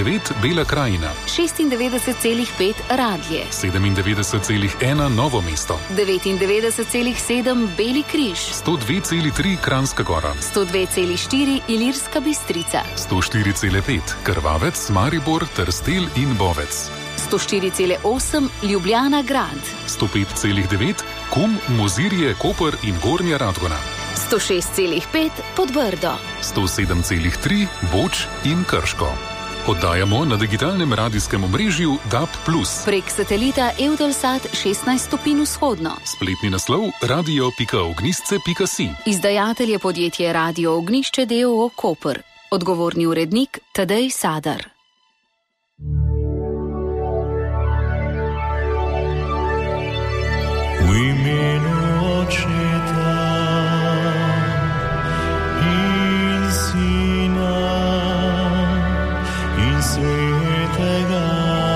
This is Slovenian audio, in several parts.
96,9 Bela krajina, 96,5 Radlje, 97,1 Novo mesto, 99,7 Beli križ, 102,3 Kranjska Gora, 102,4 Ilirska Bistrica, 104,5 Krvavec, Maribor, Trstelj in Bovec, 104,8 Ljubljana grad, 105,9 Kum, Mozirje, Koper in Gornja Radgona, 106,5 Podbrdo, 107,3 Boč in Krško. Oddajamo na digitalnem radijskem omrežju DAB+. Prek satelita Eutelsat 16 stopinj vzhodno. Spletni naslov radio.ognjišče.si. Izdajatelj je podjetje Radio Ognjišče d.o.o. Koper. Odgovorni urednik Tadej Sadar. V imenu Očeta in Sina in Svetega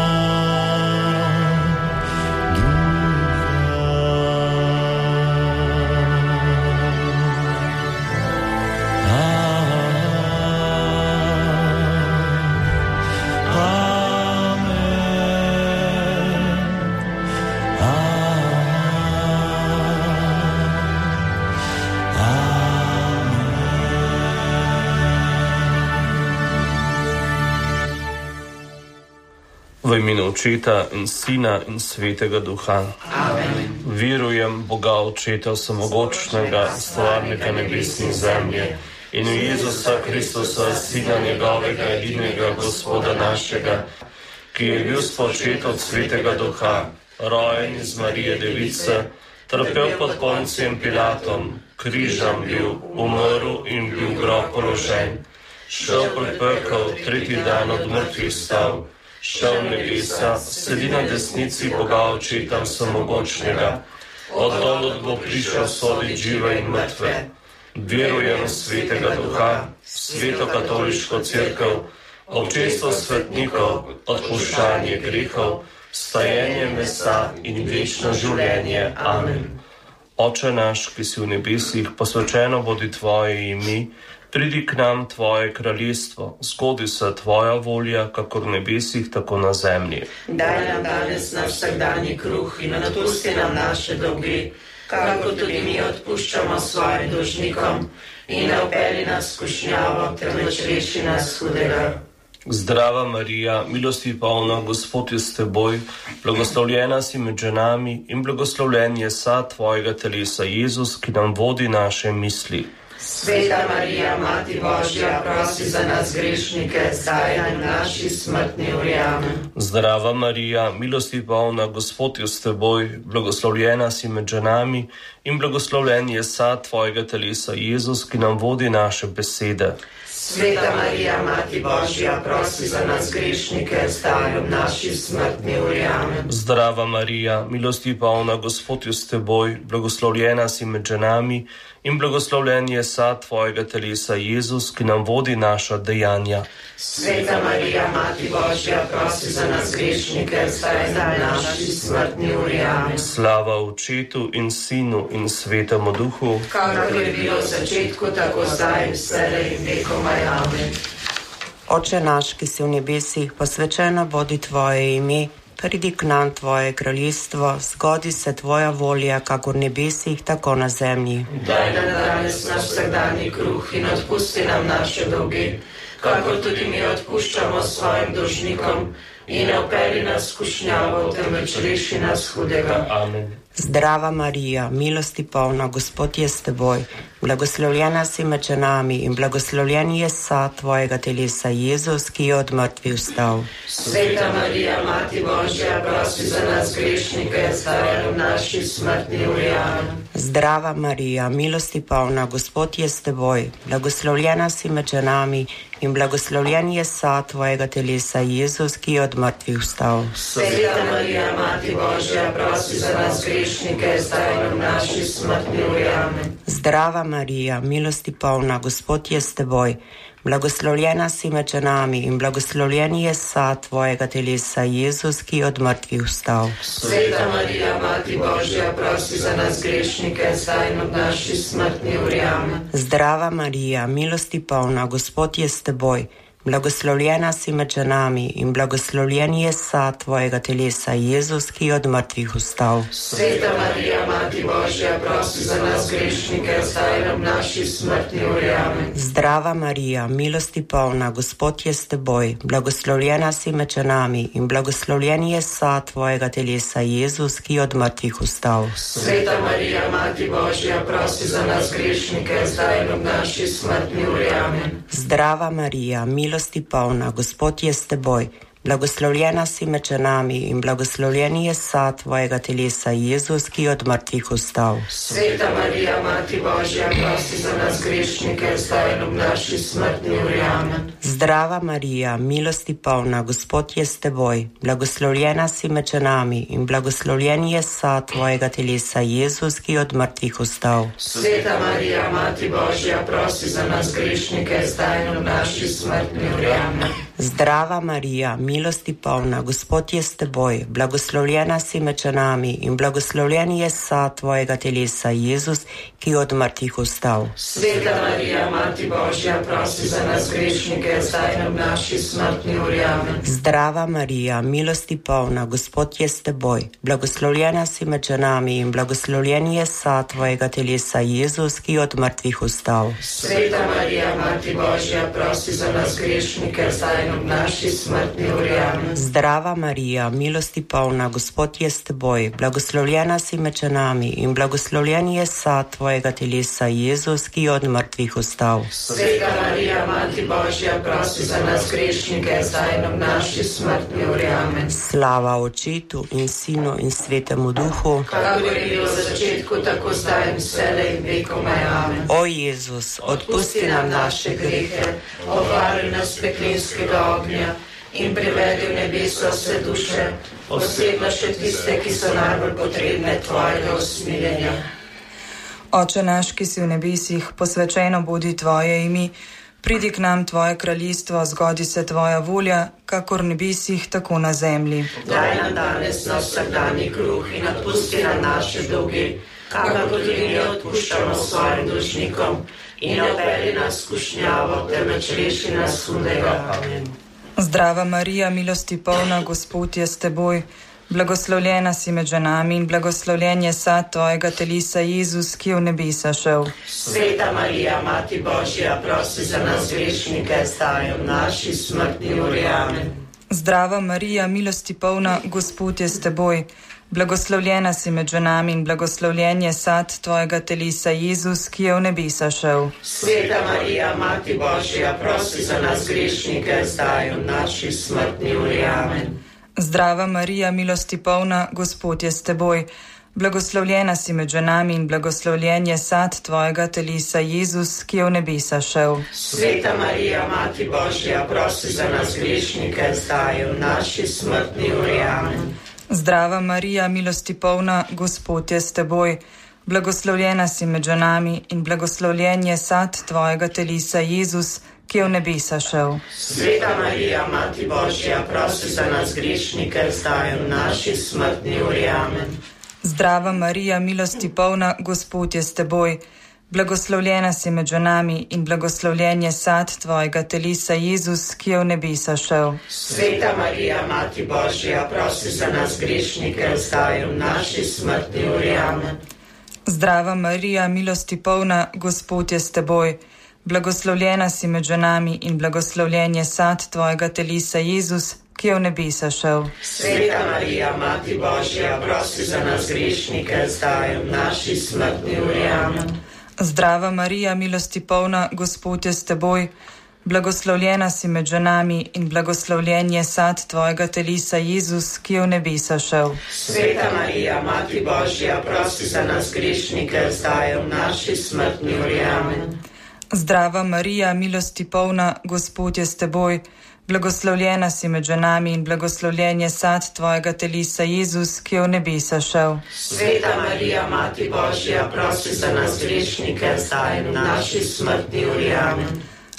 V imenu Očeta in Sina in Svetega Duha. Amen. Verujem Boga Očeta Vsemogočnega, stvarnika nebes in zemlje, in v Jezusa Kristusa, Sina njegovega, edinega Gospoda našega, ki je bil spočet od Svetega Duha, rojen iz Marije Device, trpel pod Poncijem Pilatom, križem bil, umrl in bil v grob položen, šel pred pekel, tretji dan od mrtvih vstal, šel v nebesa, sedi na desnici Boga Očeta Vsemogočnega, od dol bo prišel soditi žive in mrtve. Verujem v Svetega Duha, v Sveto katoliško cerkev, občestvo svetnikov, odpuščanje grehov, vstajenje mesa in večno življenje. Amen. Oče naš, ki si v nebesih, posvečeno bodi tvoje ime, pridi k nam tvoje kraljestvo, zgodi se tvoja volja, kakor v nebesih, tako na zemlji. Daj nam danes naš vsakdanji kruh in odpusti nam naše dolge, kakor tudi mi odpuščamo svojim dolžnikom, in ne vpelji nas v skušnjavo, temveč reši nas hudega. Zdrava Marija, milosti polna, Gospod je s teboj, blagoslovljena si med ženami in blagoslovljen je sad tvojega telesa, Jezus, ki nam vodi naše misli. Sveta Marija, Mati Božja, prosi za nas grešnike, zdaj in v naši smrtni uri. Amen. Zdrava Marija, milosti polna, Gospod je s teboj, blagoslovljena si med ženami in blagoslovljen je sad tvojega telesa, Jezus, ki nam vodi naše besede. Sveta Marija, Mati Božja, prosi za nas grešnike, zdaj in v naši smrtni uri. Amen. Zdrava Marija, milosti polna, Gospod je s teboj, blagoslovljena si med ženami in blagoslovljen je sad tvojega telesa, Jezus, ki nam vodi naša dejanja. Sveta Marija, Mati Božja, prosi za nas grešnike, zdaj in v naši smrtni uri. Amen. Slava Očetu in Sinu in Svetemu Duhu, kakor je bilo v začetku, tako zdaj in vselej in vekomaj. Amen. Oče naš, ki si v nebesih, posvečeno bodi tvoje ime, pridi k nam tvoje kraljestvo, zgodi se tvoja volja, kakor v nebesih, tako na zemlji. Daj nam danes naš vsakdanji kruh in odpusti nam naše dolge, kakor tudi mi odpuščamo svojim dolžnikom, in ne vpelji nas v skušnjavo, temveč reši nas hudega. Amen. Zdrava Marija, milosti polna, Gospod je s teboj, blagoslovljena si med ženami in blagoslovljen je sad tvojega telesa, Jezus, ki je od mrtvih vstal. Sveta Marija, Mati Božja, prosi za nas grešnike, zdaj in v naši smrtni uri. Amen. Zdrava Marija, milosti polna, Gospod je s teboj, blagoslovljena si med ženami in blagoslovljen je sad tvojega telesa, Jezus, ki je od mrtvih vstal. Sveta Marija, Mati Božja, prosi za nas grešnike, zdaj in v naši smrtni uri. Amen. Zdrava Marija, milosti polna, Gospod je s teboj, blagoslovljena si med ženami in blagoslovljen je sad tvojega telesa, Jezus, ki je od mrtvih vstal. Sveta Marija, Mati Božja, prosi za nas grešnike, zdaj in v naši smrtni uri. Amen. Zdrava Marija, milosti polna, Gospod je s teboj, blagoslovljena si med ženami in blagoslovljen je sad tvojega telesa, Jezus, ki je od mrtvih vstal. Sveta Marija, Mati Božja, prosi za nas grešnike, zdaj in ob naši smrtni uri. Amen. Zdrava Marija, milosti polna, Gospod je s teboj, blagoslovljena si med ženami in blagoslovljen je sad tvojega telesa, Jezus, ki je od mrtvih vstal. Sveta Marija, Mati Božja, prosi za nas grešnike, zdaj in ob naši smrtni uri. Amen. Zdrava Marija, milosti polna, Gospod je s teboj, blagoslovljena si med ženami in blagoslovljen je sad tvojega telesa, Jezus, ki je od mrtvih vstal. Sveta Marija, Mati Božja, prosi za nas grešnike, zdaj in ob naši smrtni uri. Amen. Zdrava Marija, milosti polna, Gospod je s teboj, blagoslovljena si med ženami in blagoslovljen je sad tvojega telesa, Jezus, ki je od mrtvih vstal. Sveta Marija, Mati Božja, prosi za nas grešnike, zdaj in ob naši smrtni uri. Amen. Zdrava Marija, milosti polna, Gospod je s teboj, blagoslovljena si med ženami in blagoslovljen je sad tvojega telesa, Jezus, ki je od mrtvih vstal. Sveta Marija, Mati Božja, prosi za nas grešnike, zdaj in ob naši smrtni uri. Amen. Zdrava Marija, milosti polna, Gospod je s teboj, blagoslovljena si med ženami in blagoslovljen je sad tvojega telesa, Jezus, ki je od mrtvih vstal. Sveta Marija, Mati Božja, prosi za nas grešnike, zdaj in ob naši smrtni uri. Amen. Zdrava Marija, milosti polna, Gospod je s teboj, blagoslovljena si med ženami in blagoslovljen je sad tvojega telesa, Jezus, ki je od mrtvih vstal. Sveta Marija, Mati Božja, prosi za nas grešnike, zdaj in ob naši smrtni uri. Amen. Slava Očetu in Sinu in Svetemu Duhu, kakor je bilo v začetku, tako zdaj in vselej in vekomaj. Amen. O Jezus, Odpusti nam naše grehe, obvaruj nas peklinskega ognja in privedi v nebeso vse duše, posebno še tiste, ki so najbolj potrebne tvojega usmiljenja. Oče naš, ki si v nebesih, posvečeno bodi tvoje ime, pridi k nam tvoje kraljestvo, zgodi se tvoja volja, kakor v nebesih, tako na zemlji. Daj nam danes naš vsakdanji kruh in odpusti nam naše dolge, kakor tudi mi odpuščamo svojim dolžnikom, in ne vpelji nas v skušnjavo, temveč reši nas hudega. Amen. Zdrava Marija, milosti polna, Gospod je s teboj, blagoslovljena si med ženami in blagoslovljen je sad tvojega telesa, Jezus, ki je v nebesa šel. Sveta Marija, Mati Božja, prosi za nas grešnike, zdaj in v naši smrtni uri. Amen. Zdrava Marija, milosti polna, Gospod je s teboj, blagoslovljena si med ženami in blagoslovljen je sad tvojega telesa, Jezus, ki je v nebesa šel. Sveta Marija, Mati Božja, prosi za nas grešnike, zdaj in v naši smrtni uri. Amen. Zdrava Marija, milosti polna, Gospod je s teboj, blagoslovljena si med ženami in blagoslovljen je sad tvojega telesa, Jezus, ki je v nebesa šel. Sveta Marija, Mati Božja, prosi za nas grešnike, zdaj in v naši smrtni uri. Amen. Zdrava Marija, milosti polna, Gospod je s teboj, blagoslovljena si med ženami in blagoslovljen je sad tvojega telesa, Jezus, ki je v nebesa šel. Sveta Marija, Mati Božja, prosi za nas grešnike, zdaj in v naši smrtni uri. Amen. Zdrava Marija, milosti polna, Gospod je s teboj, blagoslovljena si med ženami in blagoslovljen je sad tvojega telesa, Jezus, ki je v nebesa šel. Sveta Marija, Mati Božja, prosi za nas grešnike, zdaj in v naši smrtni uri. Amen. Zdrava Marija, milosti polna, Gospod je s teboj, blagoslovljena si med ženami in blagoslovljen je sad tvojega telesa, Jezus, ki je v nebesa šel. Sveta Marija, Mati Božja, prosi za nas grešnike, zdaj in v naši smrtni uri. Amen. Zdrava Marija, milosti polna, Gospod je s teboj, blagoslovljena si med ženami in blagoslovljen je sad tvojega telesa, Jezus, ki je v nebesa šel. Sveta Marija, Mati Božja, prosi za nas grešnike, zdaj in v naši smrtni uri. Amen. Zdrava Marija, milosti polna, Gospod je s teboj, blagoslovljena si med ženami in blagoslovljen je sad tvojega telesa, Jezus, ki je v nebesa šel. Sveta Marija, Mati Božja, prosi za nas grešnike, zdaj in v naši smrtni uri. Amen.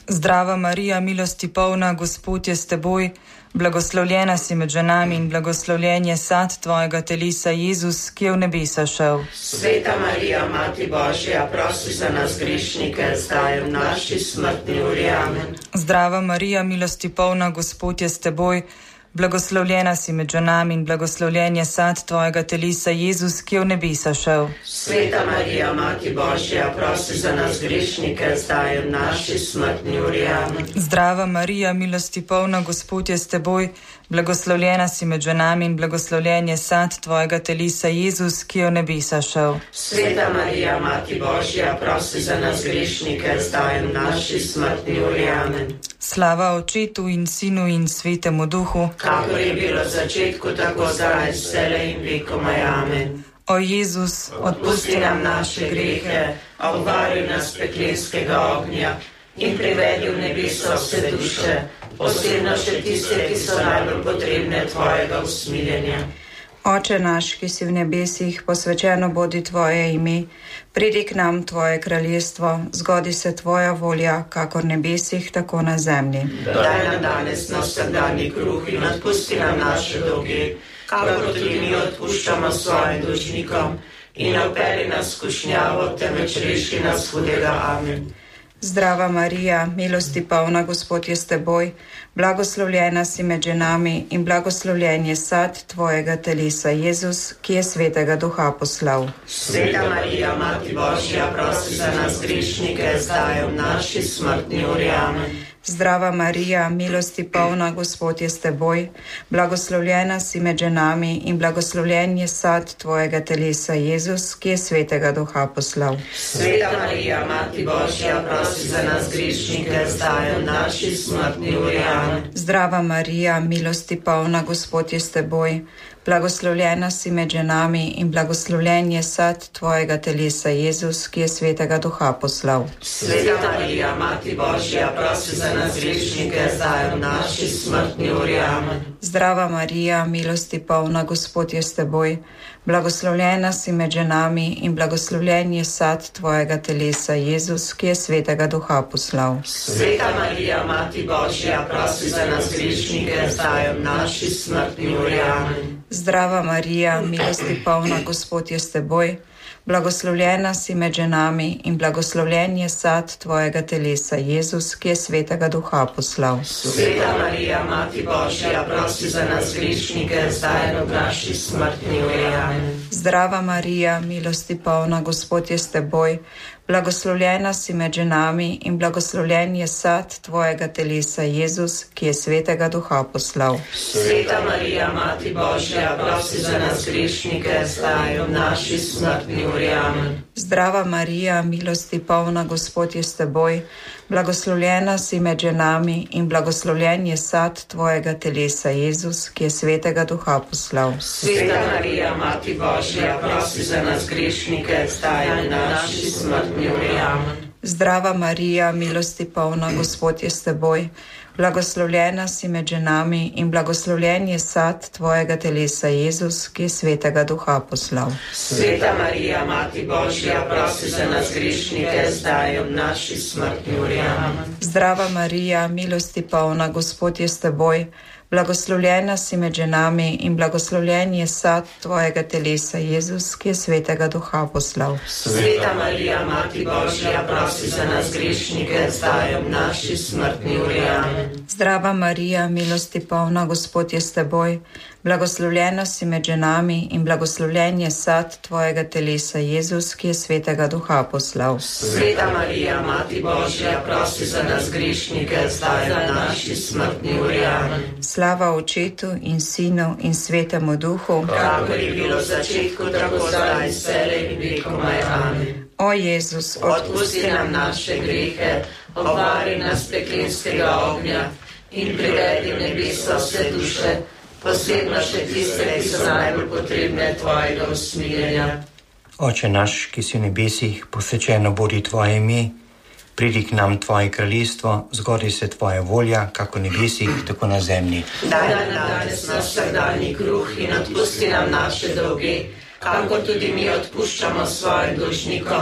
Zdrava Marija, milosti polna, Gospod je s teboj, blagoslovljena si med ženami in blagoslovljen je sad tvojega telesa, Jezus, ki je v nebesa šel. Sveta Marija, Mati Božja, prosi za nas grešnike, zdaj v naši smrtni uri. Amen. Zdrava Marija, milosti polna, Gospod je s teboj, blagoslovljena si med ženami in blagoslovljen je sad tvojega telesa, Jezus, ki je v nebesa šel. Sveta Marija, Mati Božja, prosi za nas grešnike, zdaj v naši smrtni uri. Amen. Zdrava Marija, milosti polna, Gospod je s teboj, blagoslovljena si med ženami in blagoslovljen je sad tvojega telesa, Jezus, ki je v nebesa šel. Sveta Marija, Mati Božja, prosi za nas grešnike, zdaj v naši smrtni uri. Amen. Slava Očetu in Sinu in Svetemu Duhu, kakor je bilo v začetku, tako zdaj, vselej in vekomaj. Amen. O Jezus, odpusti nam naše grehe, obvari nas peklenskega ognja in privedi v nebeso vse duše, posebno še tiste, ki so najbolj potrebne tvojega usmiljenja. Oče naš, ki si v nebesih, posvečeno bodi tvoje ime, pridi k nam tvoje kraljestvo, zgodi se tvoja volja, kakor v nebesih, tako na zemlji. Daj nam danes naš vsakdanji kruh in odpusti nam naše dolge, kakor tudi mi odpuščamo svojim dolžnikom, in ne vpelji nas v skušnjavo, temveč reši nas hudega. Amen. Zdrava Marija, milosti polna, Gospod je s teboj, blagoslovljena si med ženami in blagoslovljen je sad tvojega telesa, Jezus, ki je Svetega Duha poslal. Sveta Marija, Mati Božja, prosi za nas grešnike, zdaj v naši smrtni uri. Amen. Zdrava Marija, milosti polna, Gospod je s teboj, blagoslovljena si med ženami in blagoslovljen je sad tvojega telesa, Jezus, ki je Svetega Duha poslal. Sveta Marija, Mati Božja, prosi za nas grešnike, zdaj v naši smrtni uri. Amen. Zdrava Marija, milosti polna, Gospod je s teboj, blagoslovljena si med ženami in blagoslovljen je sad tvojega telesa, Jezus, ki je Svetega Duha poslal. Sveta Marija, Mati Božja, prosi za nas grešnike, zdaj v naši smrtni uri. Amen. Zdrava Marija, milosti polna, Gospod je s teboj, blagoslovljena si med ženami in blagoslovljen je sad tvojega telesa, Jezus, ki je Svetega Duha poslal. Sveta Marija, Mati Božja, prosi za nas grešnike, zdaj v naši smrtni uri. Amen. Zdrava Marija, milosti polna, Gospod je s teboj, blagoslovljena si med ženami in blagoslovljen je sad tvojega telesa, Jezus, ki je Svetega Duha poslal. Sveta Marija, Mati Božja, prosi za nas grešnike, zdaj v naši smrtni uri. Amen. Zdrava Marija, milosti polna, Gospod je s teboj, blagoslovljena si med ženami in blagoslovljen je sad tvojega telesa, Jezus, ki je Svetega Duha poslal. Sveta Marija, Mati Božja, prosi za nas grešnike, zdaj v naši smrtni uri. Amen. Zdrava Marija, milosti polna, Gospod je s teboj, blagoslovljena si med ženami in blagoslovljen je sad tvojega telesa, Jezus, ki je Svetega Duha poslal. Sveta Marija, Mati Božja, prosi za nas grešnike, zdaj v naši smrtni uri. Amen. Zdrava Marija, milosti polna, Gospod je s teboj, blagoslovljena si med ženami in blagoslovljen je sad tvojega telesa, Jezus, ki je Svetega Duha poslal. Sveta Marija, Mati Božja, prosi za nas grešnike, zdaj v naši smrtni uri. Amen. Zdrava Marija, milosti polna, Gospod je s teboj, blagoslovljena si med ženami in blagoslovljen je sad tvojega telesa, Jezus, ki je Svetega Duha poslal. Sveta Marija, Mati Božja, prosi za nas grešnike, zdaj v naši smrtni uri. Amen. Zdrava Marija, milosti polna, Gospod je s teboj, blagoslovljena si med ženami in blagoslovljen je sad tvojega telesa, Jezus, ki je Svetega Duha poslal. Sveta Marija, Mati Božja, prosi za nas grešnike, zdaj v naši smrtni uri. Amen. Slava Očetu in Sinu in Svetemu Duhu, kakor je bilo v začetku, tako zdaj, vselej in vekomaj. Amen. O Jezus, odpusti nam naše grehe, obvari nas peklenskega ognja in privedi v nebeso vse duše, posebno še tiste, ki so najbolj potrebne tvojega usmiljenja. Oče naš, ki si v nebesih, posvečeno bodi tvoje ime, pridi k nam tvoje kraljestvo, zgodi se tvoja volja, kako v nebesih, tako na zemlji. Daj nam danes naš vsakdanji kruh in odpusti nam naše dolge, kakor tudi mi odpuščamo svojim dolžnikom,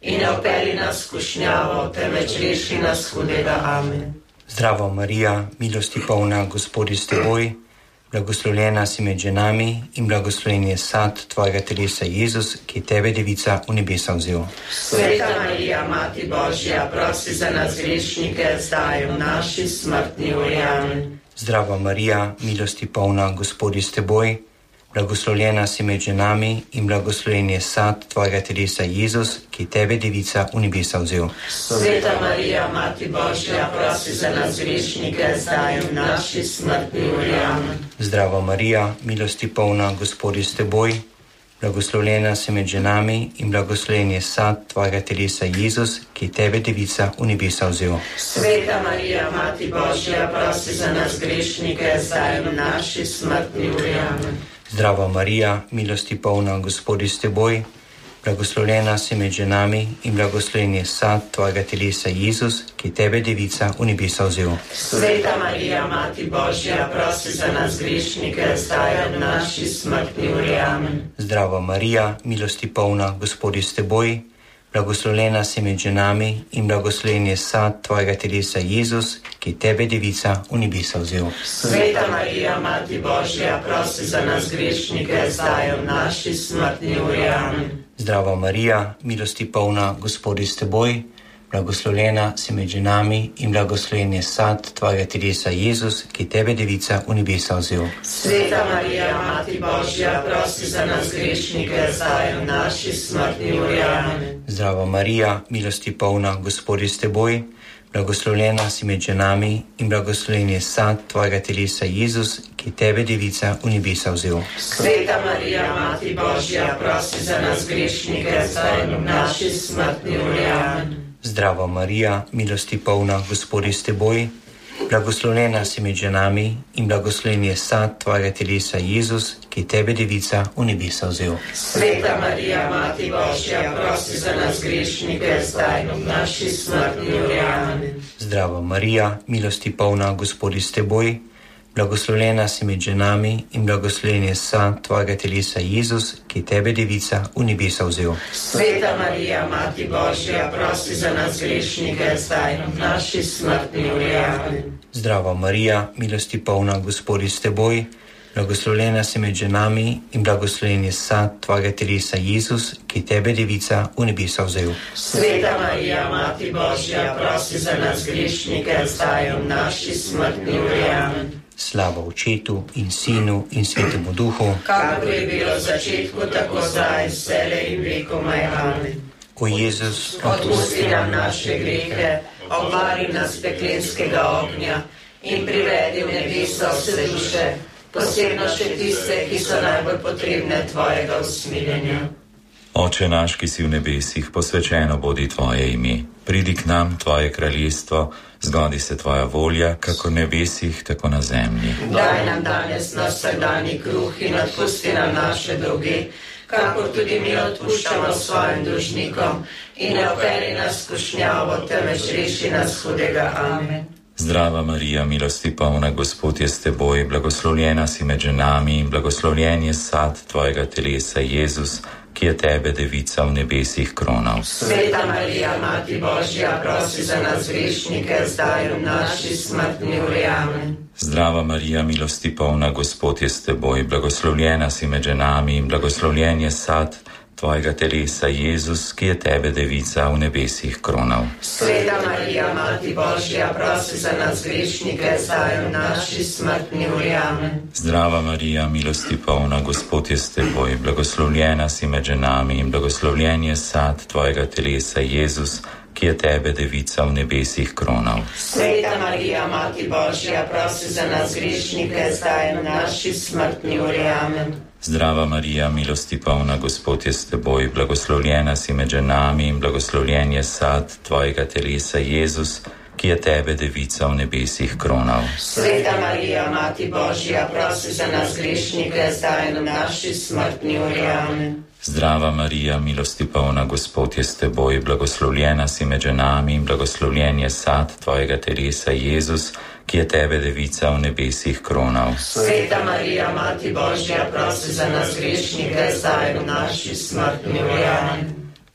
in ne vpelji nas v skušnjavo, temveč reši nas hudega. Amen. Zdravo Marija, milosti polna, Gospod je s teboj, blagoslovljena si med ženami in blagoslovljen je sad tvojega telesa Jezus, ki je tebe devica v nebesa vzel. Sveta Marija, Mati Božja, prosi za nas grešnike, zdaj v naši smrtni uri. Amen. Zdravo Marija, milosti polna, Gospod je s teboj, blagoslovljena si med ženami in blagoslovljen je sad tvojega telesa Jezus, ki je tebe devica v nebesa vzel. Sveta Marija, Mati Božja, prosi za nas grešnike, zdaj v naši smrtni uri. Amen. Zdravo Marija, milosti polna, Gospod je s teboj, blagoslovljena si med ženami in blagoslovljen je sad tvojega telesa Jezus, ki je tebe devica v nebesa vzel. Sveta Marija, Mati Božja, prosi za nas grešnike, zdaj v naši smrtni uri. Amen. Zdravo Marija, milosti polna, Gospod je s teboj, blagoslovljena si med ženami in blagoslovljen je sad tvojega telesa Jezus, ki je tebe devica v nebesa vzel. Sveta Marija, Mati Božja, prosi za nas grešnike, zdaj v naši smrtni uri. Amen. Zdravo Marija, milosti polna, Gospod je s teboj, blagoslovljena si med ženami in blagoslovljen je sad tvojega telesa Jezus, ki je tebe devica v nebesa vzel. Sveta Marija, Mati Božja, prosi za nas grešnike, zdaj v naši smrtni uri. Amen. Zdravo Marija, milosti polna, Gospod je s teboj, blagoslovljena si med ženami in blagoslovljen je sad tvojega telesa Jezus, ki je tebe devica v nebesa vzel. Sveta Marija, Mati Božja, prosi za nas grešnike, zdaj v naši smrtni uri. Amen. Zdravo Marija, milosti polna, Gospod je s teboj, blagoslovljena si med ženami in blagoslovljen je sad tvojega telesa Jezus, ki je tebe devica v nebesa vzel. Sveta Marija, Mati Božja, prosi za nas grešnike, zdaj v naši smrtni uri. Amen. Zdravo Marija, milosti polna, Gospod je s teboj, blagoslovljena si med ženami in blagoslovljen je sad tvojega telesa Jezus, ki je tebe devica v nebesa vzel. Sveta Marija, Mati Božja, prosi za nas grešnike, zdaj v naši smrtni uri. Amen. Zdravo Marija, milosti polna, Gospod je s teboj, blagoslovljena si med ženami in blagoslovljen je sad tvojega telesa Jezus, ki je tebe devica v nebesa vzel. Sveta Marija, Mati Božja, prosi za nas grešnike, zdaj v naši smrtni uri. Amen. Zdravo Marija, milosti polna, Gospod je s teboj, blagoslovljena si med ženami in blagoslovljen je sad tvojega telesa Jezus, ki je tebe devica v nebesa vzel. Sveta Marija, Mati Božja, prosi za nas grešnike, zdaj v naši smrtni uri. Amen. Slava Očetu in Sinu in Svetemu Duhu, kakor je bilo v začetku, tako zdaj, vselej in vekomaj. Amen. O Jezus, odpusti nam naše grehe, obvari nas peklenskega ognja in privedi v nebeso vse duše, posebno še tiste, ki so najbolj potrebne tvojega usmiljenja. Oče naš, ki si v nebesih, posvečeno bodi tvoje ime. Pridi k nam tvoje kraljestvo, zgodi se tvoja volja, kako v nebesih, tako na zemlji. Daj nam danes naš vsakdanji kruh in odpusti nam naše dolge, kakor tudi mi odpuščamo svojim dolžnikom, in ne vpelji nas v skušnjavo, temveč reši nas hudega. Amen. Zdrava Marija, milosti polna, Gospod je s teboj, blagoslovljena si med ženami in blagoslovljen je sad tvojega telesa Jezus, ki je tebe devica v nebesih kronal. Sveta Marija, Mati Božja, prosi za nas grešnike, zdaj v naši smrtni uri. Amen. Zdrava Marija, milosti polna, Gospod je s teboj, blagoslovljena si med ženami in blagoslovljen je sad tvojega telesa Jezus, ki je tebe devica v nebesih kronal. Sveta Marija, Mati Božja, prosi za nas grešnike, zdaj v naši smrtni uri. Amen. Zdrava Marija, milosti polna, Gospod je s teboj, blagoslovljena si med ženami in blagoslovljen je sad tvojega telesa Jezus, ki je tebe devica v nebesih kronal. Sveta Marija, Mati Božja, prosi za nas grešnike, zdaj v naši smrtni uri. Amen. Zdrava Marija, milosti polna, Gospod je s teboj, blagoslovljena si med ženami in blagoslovljen je sad tvojega telesa Jezus, ki je tebe devica v nebesih kronal. Sveta Marija, Mati Božja, prosi za nas grešnike, zdaj v naši smrtni uri. Amen. Zdrava Marija, milosti polna, Gospod je s teboj, blagoslovljena si med ženami in blagoslovljen je sad tvojega telesa Jezus, ki je tebe devica v nebesih kronal. Sveta Marija, Mati Božja, prosi za nas grešnike, zdaj v naši smrtni uri. Amen.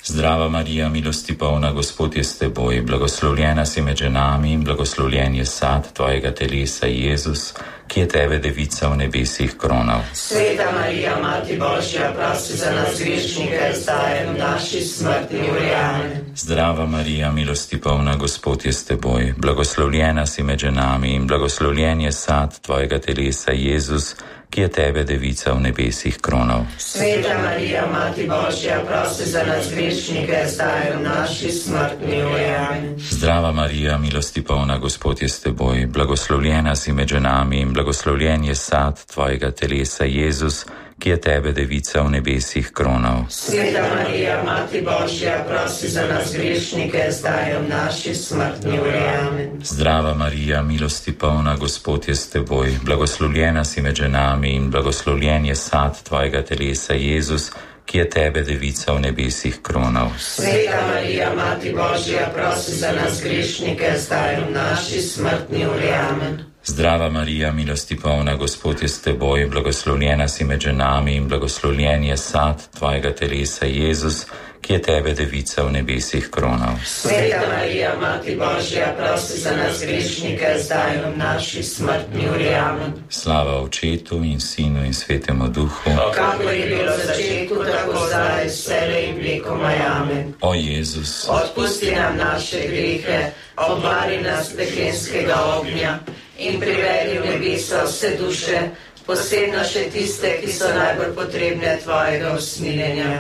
Zdrava Marija, milosti polna, Gospod je s teboj, blagoslovljena si med ženami in blagoslovljen je sad tvojega telesa, Jezus, ki je tebe devica v nebesih kronal. Sveta Marija, Mati Božja, prosi za nas grešnike, zdaj in v naši smrtni uri. Amen. Zdrava Marija, milosti polna, Gospod je s teboj, blagoslovljena si med ženami in blagoslovljen je sad tvojega telesa, Jezus, ki je tebe devica v nebesih kronal. Sveta Marija, Mati Božja, prosi za nas grešnike, zdaj in v naši smrtni uri. Amen. Zdrava Marija, milosti polna, Gospod je s teboj, blagoslovljena si med ženami in blagoslovljen je sad tvojega telesa, Jezus, ki je tebe devica v nebesih kronal. Sveta Marija, Mati Božja, prosi za nas grešnike, zdaj in v naši smrtni uri. Amen. Zdrava Marija, milosti polna, Gospod je s teboj, blagoslovljena si med ženami in blagoslovljen je sad tvojega telesa, Jezus, ki je tebe devica v nebesih kronal. Sveta Marija, Mati Božja, prosi za nas grešnike, zdaj in v naši smrtni uri. Amen. Zdrava Marija, milosti polna, Gospod je s teboj, blagoslovljena si med ženami in blagoslovljen je sad tvojega telesa, Jezus, ki je tebe devica v nebesih kronal. Sveta Marija, Mati Božja, prosi za nas grešnike, zdaj in v naši smrtni uri. Amen. Slava Očetu in Sinu in Svetemu Duhu, kakor je bilo v začetku, tako zdaj, vselej in vekomaj. Amen. O Jezus, odpusti nam naše grehe, obvari nas peklenskega ognja in privedi v nebesa vse duše, posebno še tiste, ki so najbolj potrebne tvojega usmiljenja.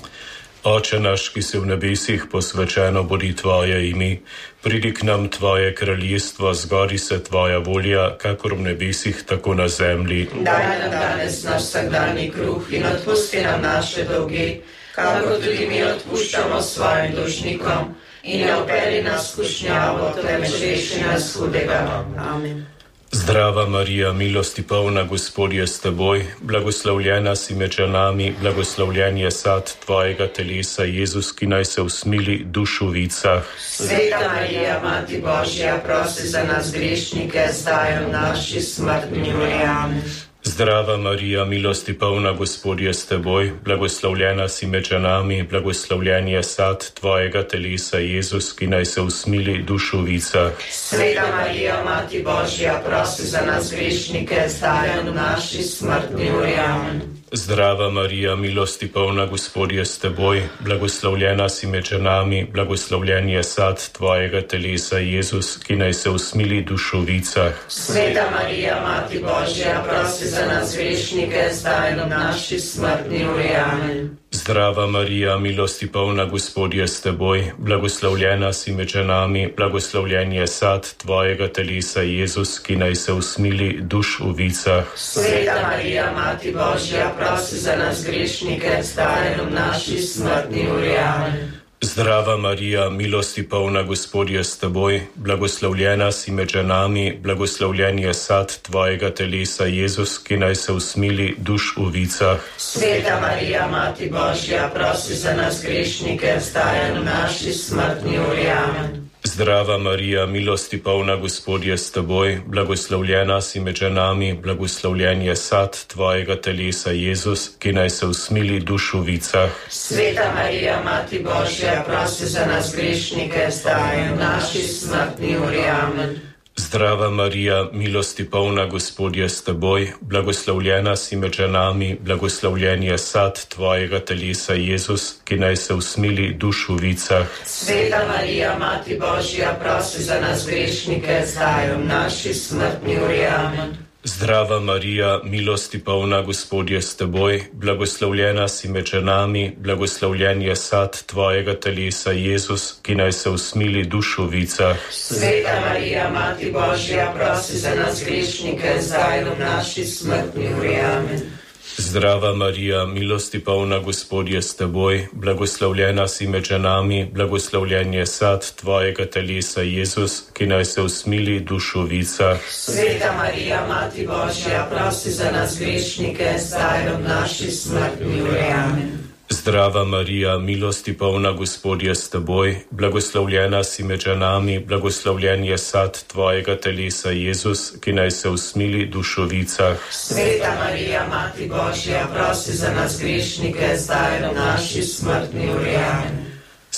Oče naš, ki si v nebesih, posvečeno bodi tvoje ime, pridi k nam tvoje kraljestvo, zgodi se tvoja volja, kakor v nebesih, tako na zemlji. Daj nam danes naš vsakdanji kruh in odpusti nam naše dolge, kakor tudi mi odpuščamo svojim dolžnikom, in ne vpelji nas v skušnjavo, temveč reši nas hudega. Amen. Zdrava Marija, milosti polna, Gospod je s teboj, blagoslovljena si med ženami, blagoslovljen je sad tvojega telesa, Jezus, ki naj se usmili duš v vicah. Sveta Marija, Mati Božja, prosi za nas grešnike, zdaj in v naši smrtni uri. Amen. Zdrava Marija, milosti polna, Gospod je s teboj, blagoslovljena si med ženami, blagoslovljen je sad tvojega telesa, Jezus, ki naj se usmili duš v vicah. Sveta Marija, Mati Božja, prosi za nas grešnike, zdaj in v naši smrtni uri. Amen. Zdrava Marija, milosti polna, Gospod je s teboj, blagoslovljena si med ženami, blagoslovljen je sad tvojega telesa, Jezus, ki naj se usmili duš v vicah. Sveta Marija, Mati Božja, prosi za nas grešnike, zdaj in v naši smrtni uri. Amen. Zdrava Marija, milosti polna, Gospod je s teboj, blagoslovljena si med ženami, blagoslovljen je sad tvojega telesa, Jezus, ki naj se usmili duš v vicah. Sveta Marija, Mati Božja, prosi za nas grešnike, zdaj in v naši smrtni uri. Amen. Zdrava Marija, milosti polna, Gospod je s teboj, blagoslovljena si med ženami, blagoslovljen je sad tvojega telesa, Jezus, ki naj se usmili duš v vicah. Sveta Marija, Mati Božja, prosi za nas grešnike, zdaj in v naši smrtni uri. Amen. Zdrava Marija, milosti polna, Gospod je s teboj, blagoslovljena si med ženami, blagoslovljen je sad tvojega telesa, Jezus, ki naj se usmili duš v vicah. Sveta Marija, Mati Božja, prosi za nas grešnike, zdaj in v naši smrtni uri. Amen. Zdrava Marija, milosti polna, Gospod je s teboj, blagoslovljena si med ženami, blagoslovljen je sad tvojega telesa, Jezus, ki naj se usmili duš v vicah. Sveta Marija, Mati Božja, prosi za nas grešnike, zdaj in v naši smrtni uri. Amen. Zdrava Marija, milosti polna, Gospod je s teboj, blagoslovljena si med ženami, blagoslovljen je sad tvojega telesa, Jezus, ki naj se usmili duš v vicah. Sveta Marija, Mati Božja, prosi za nas grešnike, zdaj in v naši smrtni uri. Amen. Zdrava Marija, milosti polna, Gospod je s teboj, blagoslovljena si med ženami, blagoslovljen je sad tvojega telesa, Jezus, ki naj se usmili duš v vicah. Sveta Marija, Mati Božja, prosi za nas grešnike, zdaj in v naši smrtni uri. Amen. Zdrava Marija, milosti polna, Gospod je s teboj, blagoslovljena si med ženami, blagoslovljen je sad tvojega telesa, Jezus, ki naj se usmili duš v vicah. Sveta Marija, Mati Božja, prosi za nas grešnike, zdaj in v naši smrtni uri. Amen.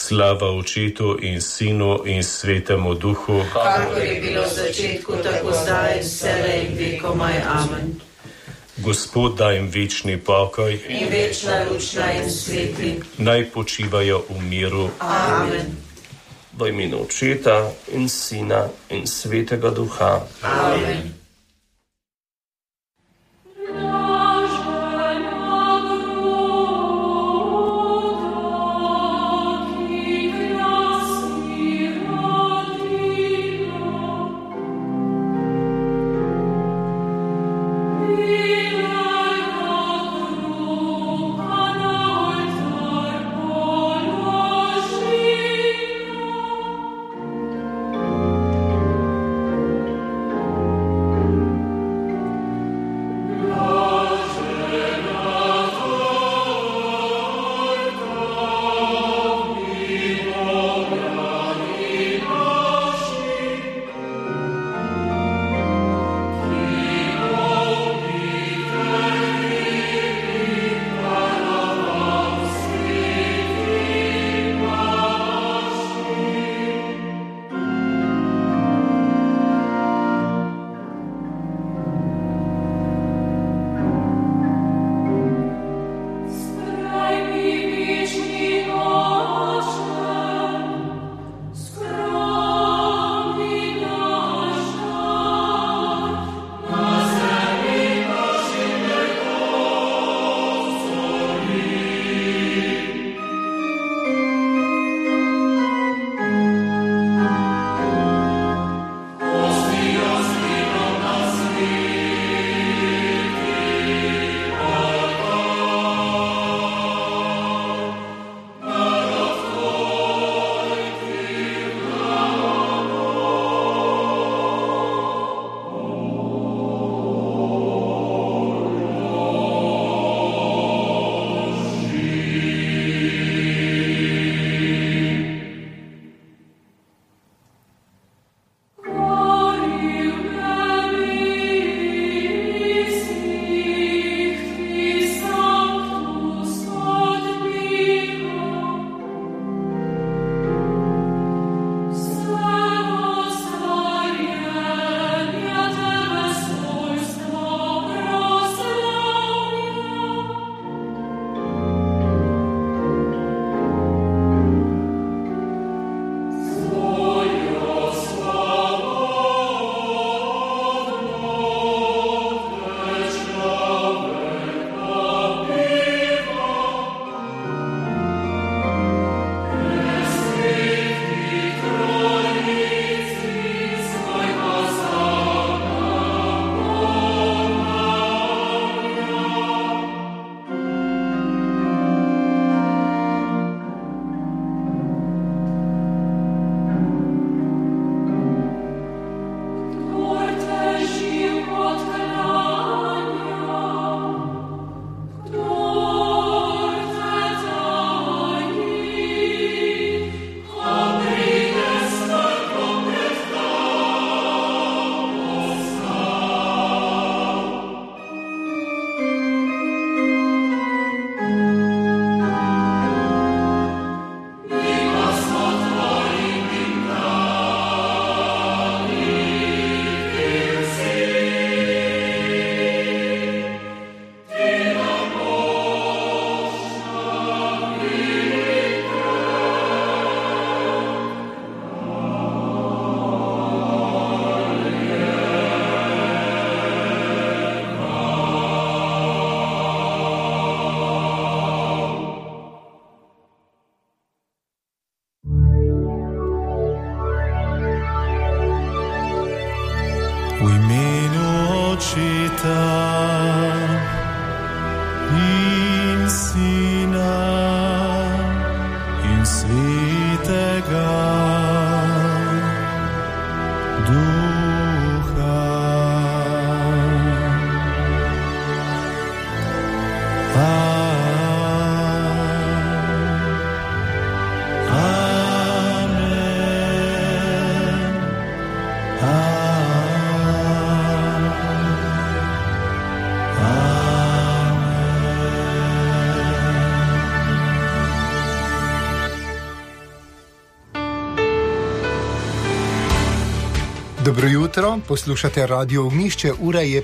Slava Očetu in Sinu in Svetemu Duhu, kakor je bilo v začetku, tako zdaj in vselej in vekomaj. Amen. Gospod daj jim večni pokoj In večna luč naj jim sveti. naj počivajo v miru. Amen. V imenu Očeta in Sina in Svetega Duha. Amen. Dobro jutro, poslušate Radio Ognjišče, ura je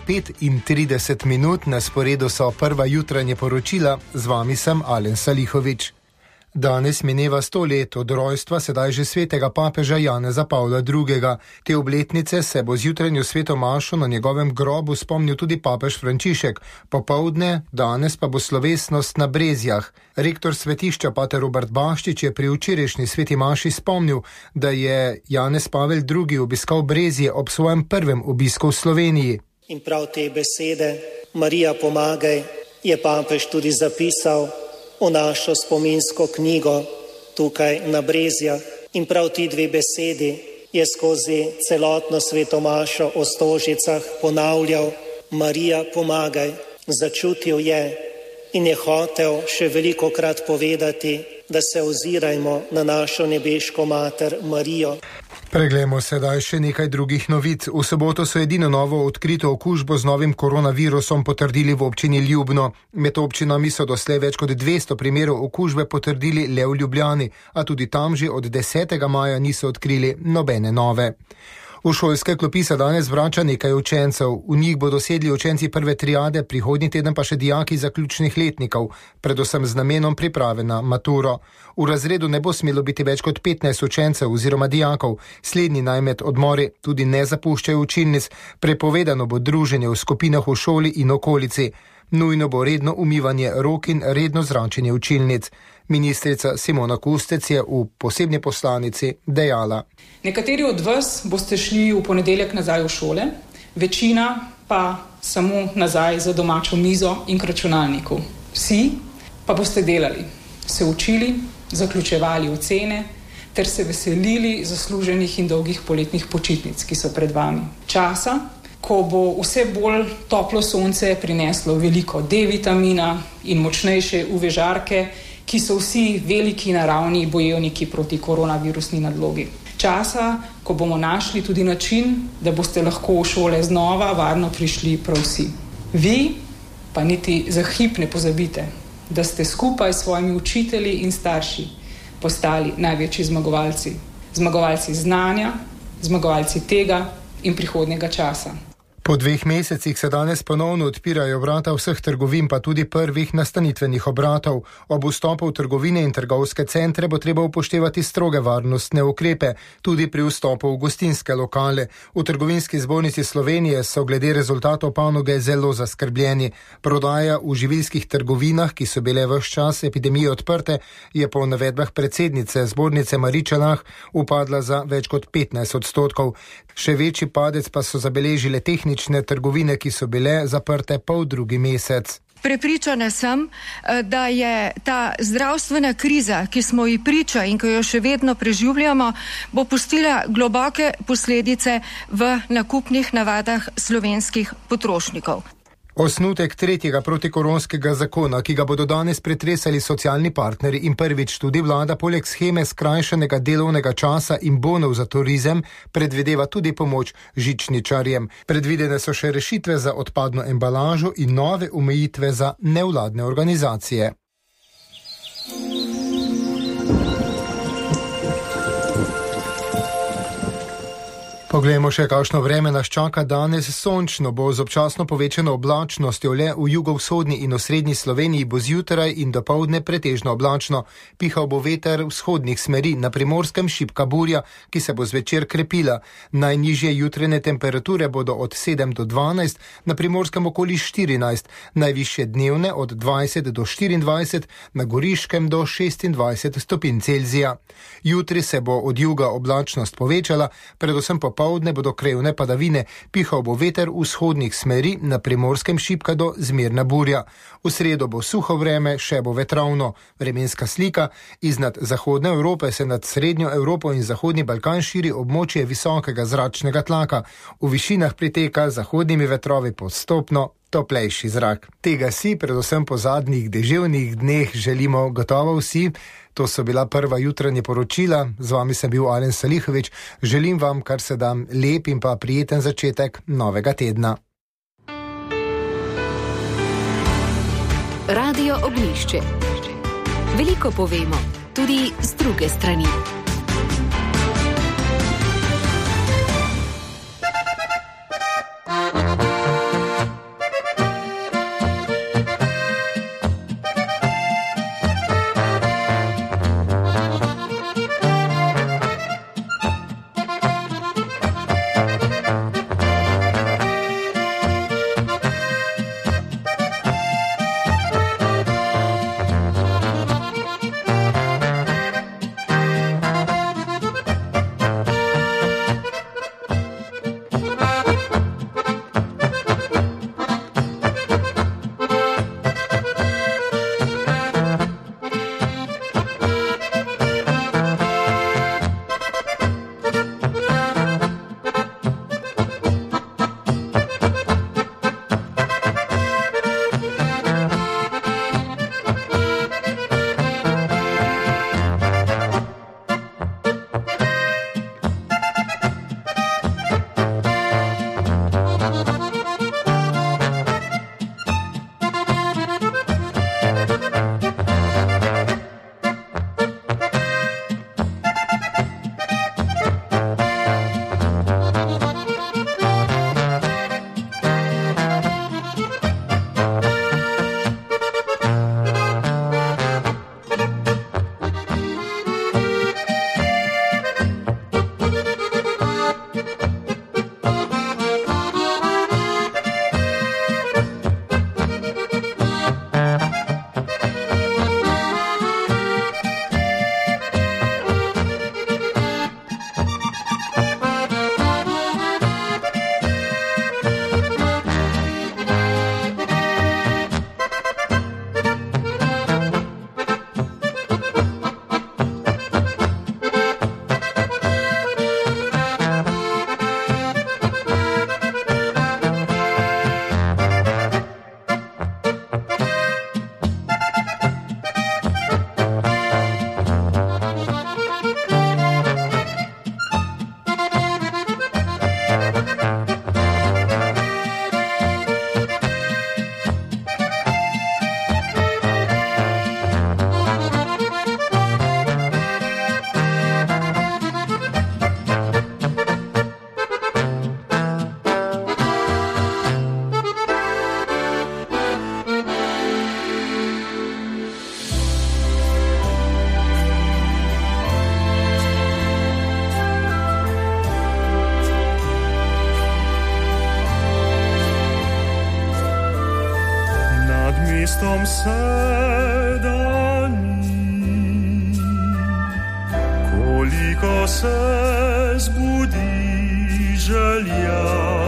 5:30, na sporedu so prva jutranje poročila, z vami sem Alen Salihovič. Danes mineva 100 let od rojstva sedaj že svetega papeža Janeza Pavla II. Te obletnice se bo z jutranjo sveto mašo na njegovem grobu spomnil tudi papež Frančišek. Popoldne, danes pa bo slovesnost na Brezjah. Rektor svetišča pater Robert Baščič je pri včerajšnji sveti maši spomnil, da je Janez Pavel II. Obiskal Brezje ob svojem prvem obisku v Sloveniji. In prav te besede, Marija pomagaj, je papež tudi zapisal v našo spominsko knjigo tukaj na Brezjah. In prav ti dve besedi je skozi celotno sveto mašo o Stožicah ponavljal: Marija pomagaj. Začutil je in je hotel še velikokrat povedati, da se ozirajmo na našo nebeško mater Marijo. Preglejmo sedaj še nekaj drugih novic. V soboto so edino novo odkrito okužbo z novim koronavirusom potrdili v občini Ljubno. Med občinami so doslej več kot 200 primerov okužbe potrdili le v Ljubljani, a tudi tam že od 10. maja niso odkrili nobene nove. V šolske klopi se danes vrača nekaj učencev. V njih bodo sedli učenci prve triade, prihodnji teden pa še dijaki zaključnih letnikov, predvsem z namenom priprave na maturo. V razredu ne bo smelo biti več kot 15 učencev oziroma dijakov, slednji naj med odmori tudi ne zapuščajo učilnic, prepovedano bo druženje v skupinah v šoli in okolici. Nujno bo redno umivanje rok in redno zračenje učilnic. Ministrica Simona Kustec je v posebni poslanici dejala: Nekateri od vas boste šli v ponedeljek nazaj v šole, večina pa samo nazaj za domačo mizo in k računalniku. Vsi pa boste delali, se učili, zaključevali ocene ter se veselili zasluženih in dolgih poletnih počitnic, ki so pred vami. Časa, ko bo vse bolj toplo sonce prineslo veliko D-vitamina in močnejše UV žarke, ki so vsi veliki naravni bojevniki proti koronavirusni nadlogi. Časa, ko bomo našli tudi način, da boste lahko v šole znova varno prišli prav vsi. Vi pa niti za hip ne pozabite, da ste skupaj s svojimi učitelji in starši postali največji zmagovalci. Zmagovalci znanja, zmagovalci tega in prihodnjega časa. Po 2 mesecih se danes ponovno odpirajo vrata vseh trgovin, pa tudi prvih nastanitvenih obratov. Ob vstopu v trgovine in trgovske centre bo treba upoštevati stroge varnostne ukrepe, tudi pri vstopu v gostinske lokale. V Trgovinski zbornici Slovenije so glede rezultatov panoge zelo zaskrbljeni. Prodaja v živilskih trgovinah, ki so bile ves čas epidemije odprte, je po navedbah predsednice zbornice Maričanah upadla za več kot 15%. Še večji padec pa so zabeležile tehnične trgovine, ki so bile zaprte poldrugi mesec. Prepričana sem, da je ta zdravstvena kriza, ki smo ji priča in ki jo še vedno preživljamo, bo pustila globoke posledice v nakupnih navadah slovenskih potrošnikov. Osnutek 3. protikoronskega zakona, ki ga bodo danes pretresali socialni partnerji in prvič tudi vlada, poleg sheme skrajšanega delovnega časa in bonov za turizem, predvideva tudi pomoč žičničarjem. Predvidene so še rešitve za odpadno embalažo in nove omejitve za nevladne organizacije. Poglejmo še, kakšno vreme nas čaka danes. Sončno bo z občasno povečano oblačnostjo, le v jugovzhodni in osrednji Sloveniji bo zjutraj in dopoldne pretežno oblačno. Pihal bo veter vzhodnih smeri, na Primorskem šibka burja, ki se bo zvečer krepila. Najnižje jutrajne temperature bodo od 7 do 12, na Primorskem okoli 14, najvišje dnevne od 20 do 24, na Goriškem do 26 stopinj Celzija. Jutri se bo od juga oblačnost povečala, predvsem popoldne bodo krajevne padavine, pihal bo veter vzhodnih smeri, na Primorskem šibka do zmerna burja. V sredo bo suho vreme, še bo vetrovno. Vremenska slika: iznad zahodne Evrope se nad srednjo Evropo in zahodni Balkan širi območje visokega zračnega tlaka. V višinah priteka zahodnimi vetrovi postopno toplejši zrak. Tega si predvsem po zadnjih deževnih dneh želimo gotovo vsi. To so bila prva jutranje poročila. Z vami sem bil Alen Salihovič. Želim vam kar se da lep in pa prijeten začetek novega tedna. Radio Ognjišče. Veliko povemo, tudi z druge strani. mestom sedanji, koliko se zbudi želja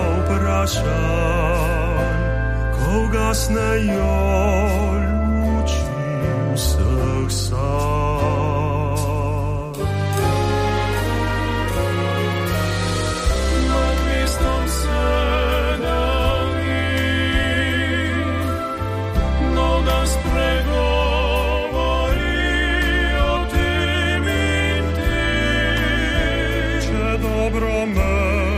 vprašanj, ko ugasnejo luči vseh sanj. Nad mestom sedanji, no da spregovori o tem in tem, če dobro me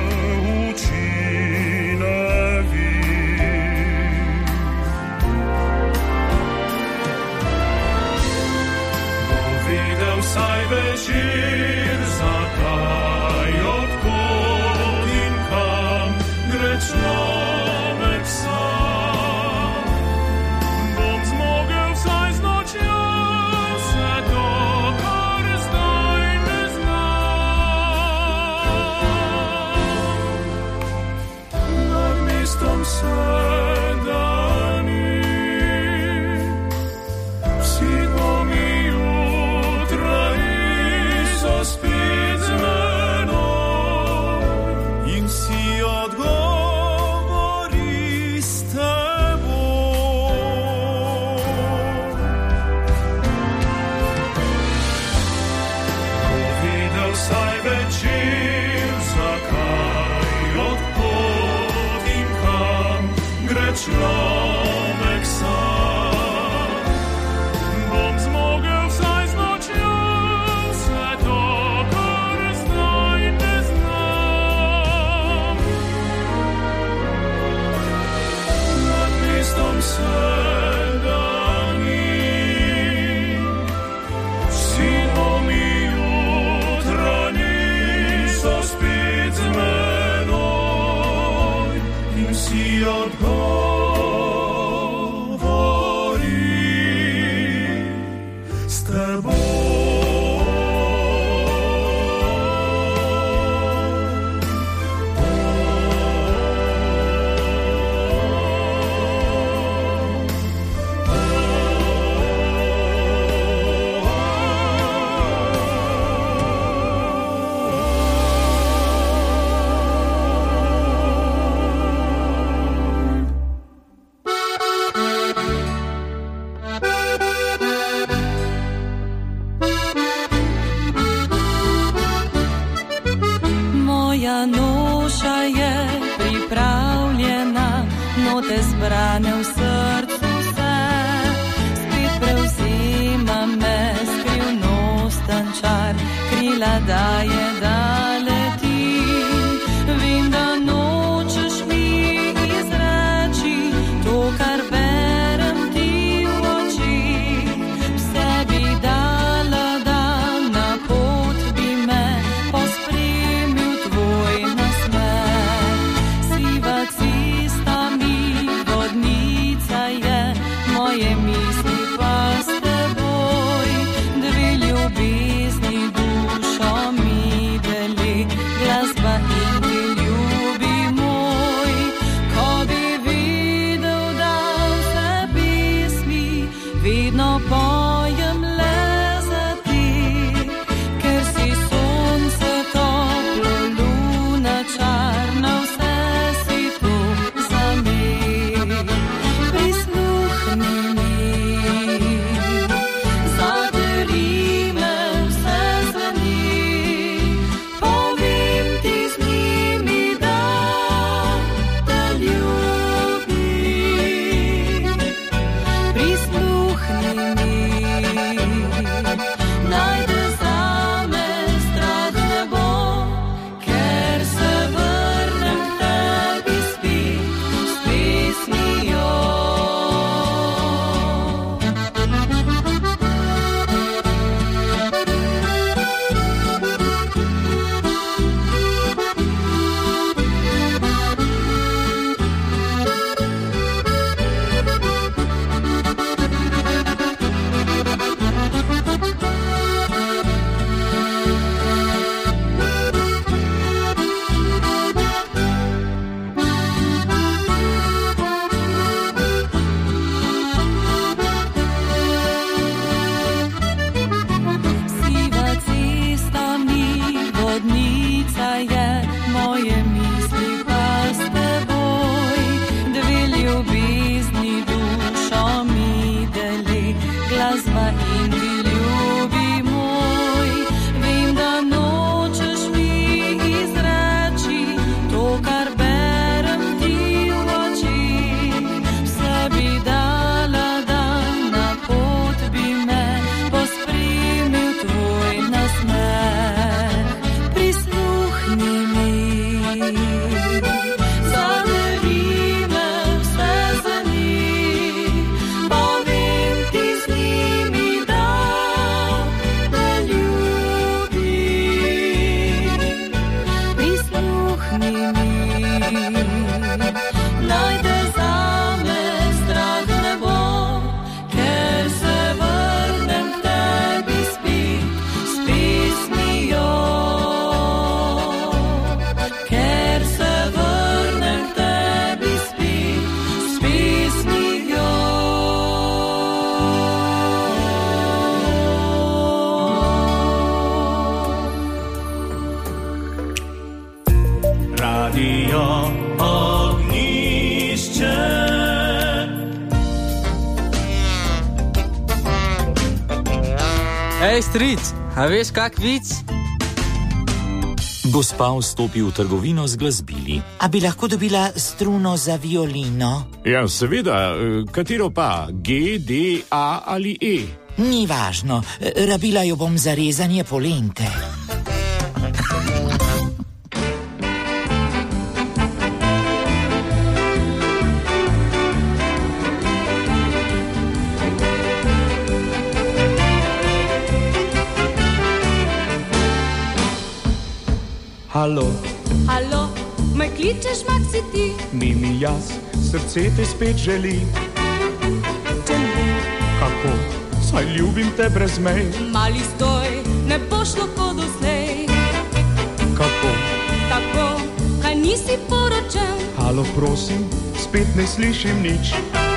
vsaj večer, zakaj, odkot in kam gre človek sam. Bom zmogel vsaj z nočjo vse to, kar zdaj ne znam. Nad mestom sedanji, vsi dvomi spet z menoj in si odgovori s teboj. Ko videl vsaj večer, zakaj, odkot in kam gre človek sam, bom zmogel vsaj z nočjo vse to, kar zdaj ne znam. Nad mestom sedanji, vsi dvomi jutranji so spet z menoj in vsi odgovori s teboj. Moja noša je pripravljena, note zbrane v srcu se, spet prevzema me skrivnosten čar, krila daje, da letim. Vem, da nočeš mi izreči to, kar berem ti v oči. Vse bi dala, da na pot bi me pospremil tvoj nasmeh. Siva cesta mi vodnica je, moje misli pa s teboj. Dve ljubezni dušo mi deli, glasba in ti ljubi moj. Ko bi videl, da vse pesmi vedno pojem le za ti, ker si sonce toplo, luna čarna, vse si tu za me. Prisluhni mi, zaderi me, vse zveni, povem ti z njimi, da te ljubim. Prisluhni mi. Ej, stric, a veš kak vic? Gospa vstopi v trgovino z glasbili. A bi lahko dobila struno za violino? Ja, seveda. Katero pa? G, D, A ali E? Ni važno. Rabila jo bom za rezanje polente. Halo, Halo, me kličeš, mak si ti? Mimi, jaz, srce te spet želi. Kako? Saj ljubim te brez mej. Mali stoj, ne bo šlo kot doslej. Kako? Tako, kaj nisi poročen? Halo, prosim, spet ne slišim nič.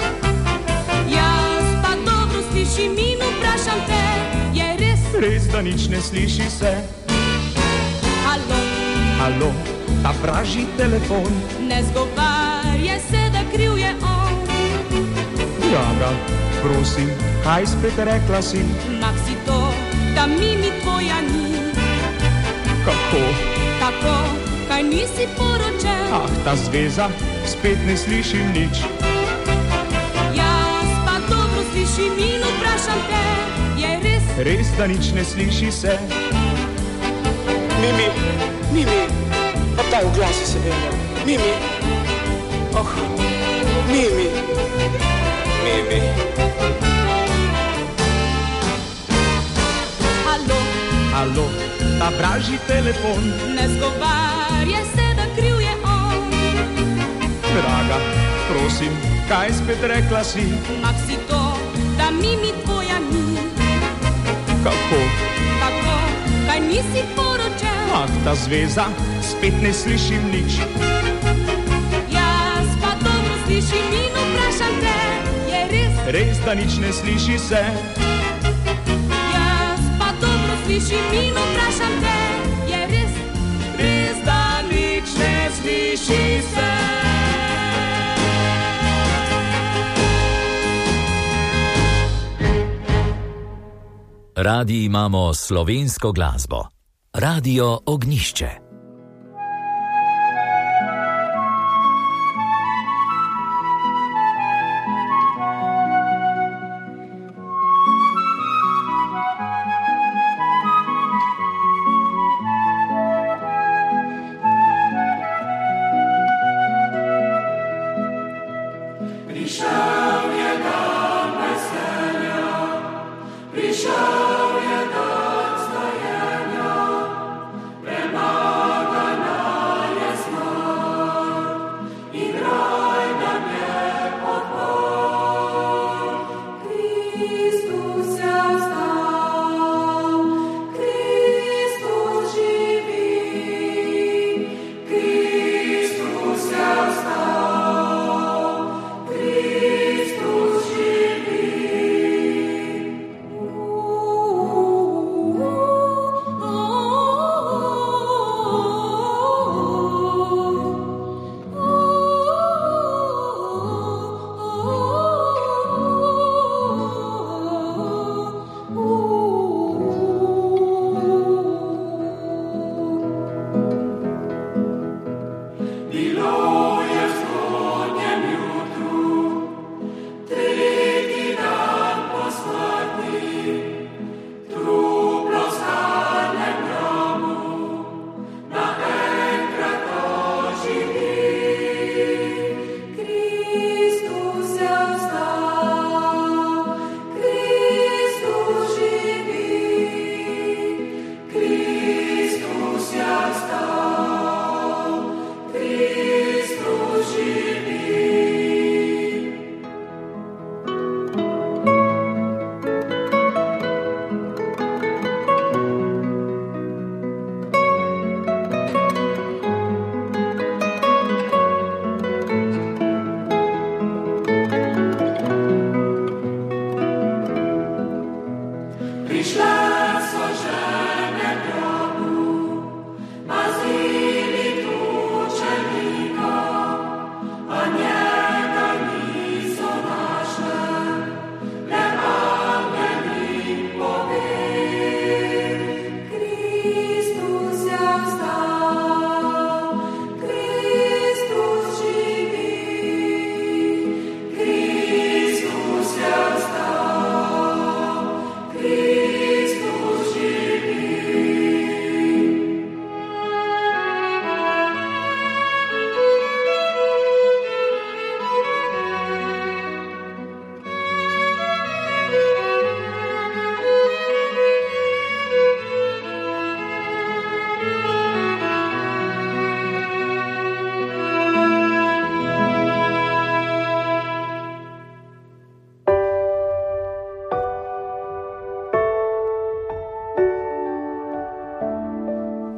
Jaz pa dobro slišim in vprašam te, je res? Res, da nič ne sliši se. Halo, Halo, ta vražji telefon. ne zgovarja se, da kriv je on. Draga, prosim, kaj spet rekla si? Mak si to, da Mimi tvoja ni. Kako? Tako, kaj nisi poročen? Ah, ta zveza, spet ne slišim nič. Jaz pa dobro slišim in vprašam te, je res? Res, da nič ne sliši se. Mimi, Mimi, pa daj oglasi se vedno. Mimi, oh, Mimi, Mimi. Halo, Halo, ta vražji telefon. ne zgovarja se, da kriv je on. Draga, prosim, kaj spet rekla si? Mak si to, da Mimi tvoja ni. Kako? Tako, kaj nisi poročen? Ah, ta zveza, spet ne slišim nič. Jaz pa dobro slišim in vprašam te, je res? Res, da nič ne sliši se. Jaz pa dobro slišim in vprašam te, je res? Res, da nič ne sliši se. Radi imamo slovensko glasbo. Radio Ognjišče. Prišel je dan veselja, prišel je dan stajenja, premalo.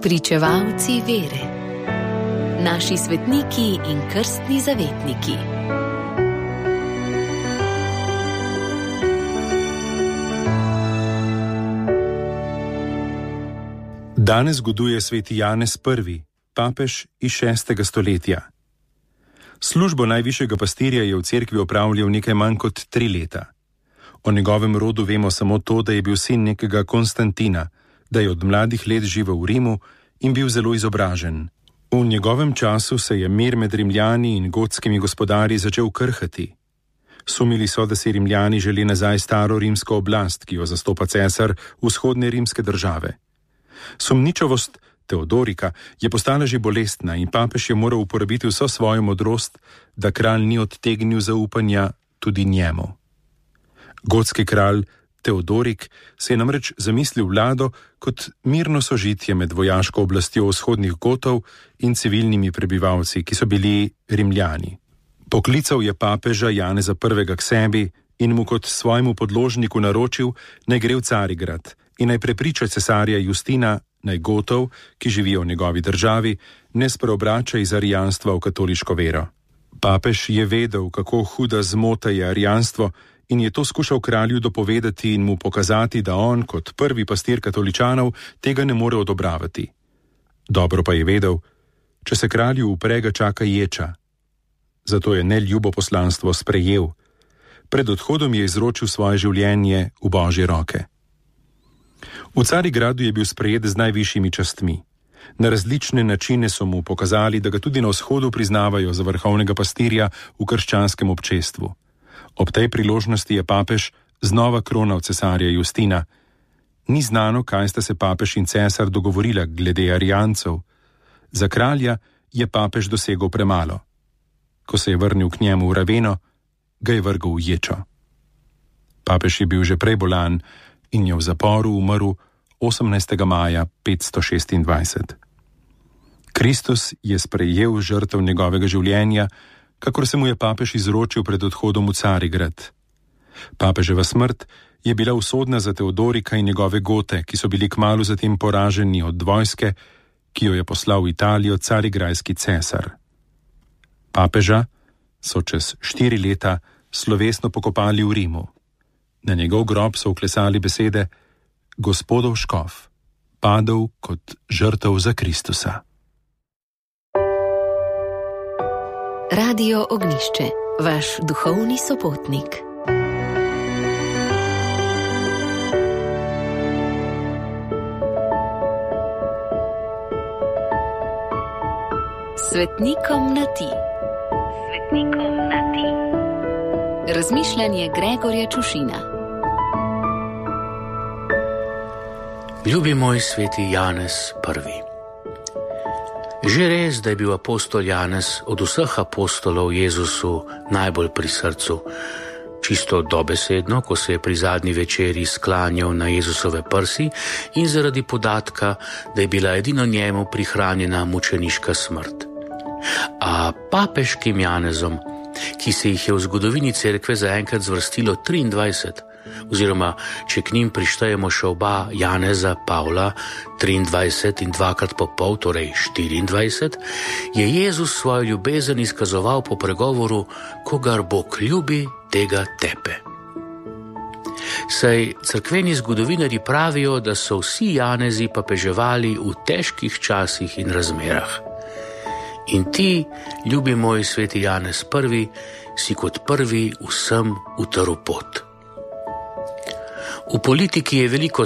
Pričevalci vere. Naši svetniki in krstni zavetniki. Danes goduje sveti Janez I., papež iz 6. stoletja. Službo najvišjega pastirja je v cerkvi opravljal nekaj manj kot 3 leta. O njegovem rodu vemo samo to, da je bil sin nekega Konstantina, da je od mladih let živel v Rimu in bil zelo izobražen. V njegovem času se je mir med Rimljani in gotskimi gospodarji začel krhati. Sumili so, da si Rimljani želi nazaj staro rimsko oblast, ki jo zastopa cesar vzhodne rimske države. Sumničavost Teodorika je postala že bolestna in papež je moral uporabiti vso svojo modrost, da kralj ni odtegnil zaupanja tudi njemu. Gotski kralj Teodorik se je namreč zamislil vlado kot mirno sožitje med vojaško oblastjo vzhodnih Gotov in civilnimi prebivalci, ki so bili Rimljani. Poklical je papeža Janeza I. k sebi in mu kot svojemu podložniku naročil, naj gre v Carigrad in naj prepriča cesarja Justina, naj Gotov, ki živijo v njegovi državi, ne spreobrača iz arijanstva v katoliško vero. Papež je vedel, kako huda zmota je arijanstvo, in je to skušal kralju dopovedati in mu pokazati, da on, kot prvi pastir katoličanov, tega ne more odobravati. Dobro pa je vedel, če se kralju upre, ga čaka ječa. Zato je neljubo poslanstvo sprejel. Pred odhodom je izročil svoje življenje v Božje roke. V Carigradu je bil sprejet z najvišjimi častmi. Na različne načine so mu pokazali, da ga tudi na vzhodu priznavajo za vrhovnega pastirja v krščanskem občestvu. Ob tej priložnosti je papež znova kronal cesarja Justina. Ni znano, kaj sta se papež in cesar dogovorila glede arijancev. Za kralja je papež dosegel premalo. Ko se je vrnil k njemu v Raveno, ga je vrgel v ječo. Papež je bil že prej bolan in je v zaporu umrl 18. maja 526. Kristus je sprejel žrtev njegovega življenja, kakor se mu je papež izročil pred odhodom v Carigrad. Papeževa smrt je bila usodna za Teodorika in njegove Gote, ki so bili kmalu zatem poraženi od vojske, ki jo je poslal v Italijo carigrajski cesar. Papeža so čez 4 leta slovesno pokopali v Rimu. Na njegov grob so vklesali besede: Gospodov škof, padel kot žrtev za Kristusa. Radio Ognišče, vaš duhovni sopotnik. Svetnikom na ti. Svetnikom na ti. Razmišljanje Gregorja Čušina. Ljubi moj sveti Janez I. Že res, da je bil apostol Janez od vseh apostolov Jezusu najbolj pri srcu. Čisto dobesedno, ko se je pri zadnji večeri sklanjal na Jezusove prsi in zaradi podatka, da je bila edino njemu prihranjena mučeniška smrt. A papeškim Janezom, ki se jih je v zgodovini cerkve zaenkrat zvrstilo 23, oziroma če k njim prištejemo še oba Janeza Pavla, 23 in 2x5, torej 24, je Jezus svojo ljubezen izkazoval po pregovoru: kogar Bog ljubi, tega tepe. Saj cerkveni zgodovinarji pravijo, da so vsi Janezi papeževali v težkih časih in razmerah. In ti, ljubi moj sveti Janez I, si kot prvi vsem utrl pot. V politiki je veliko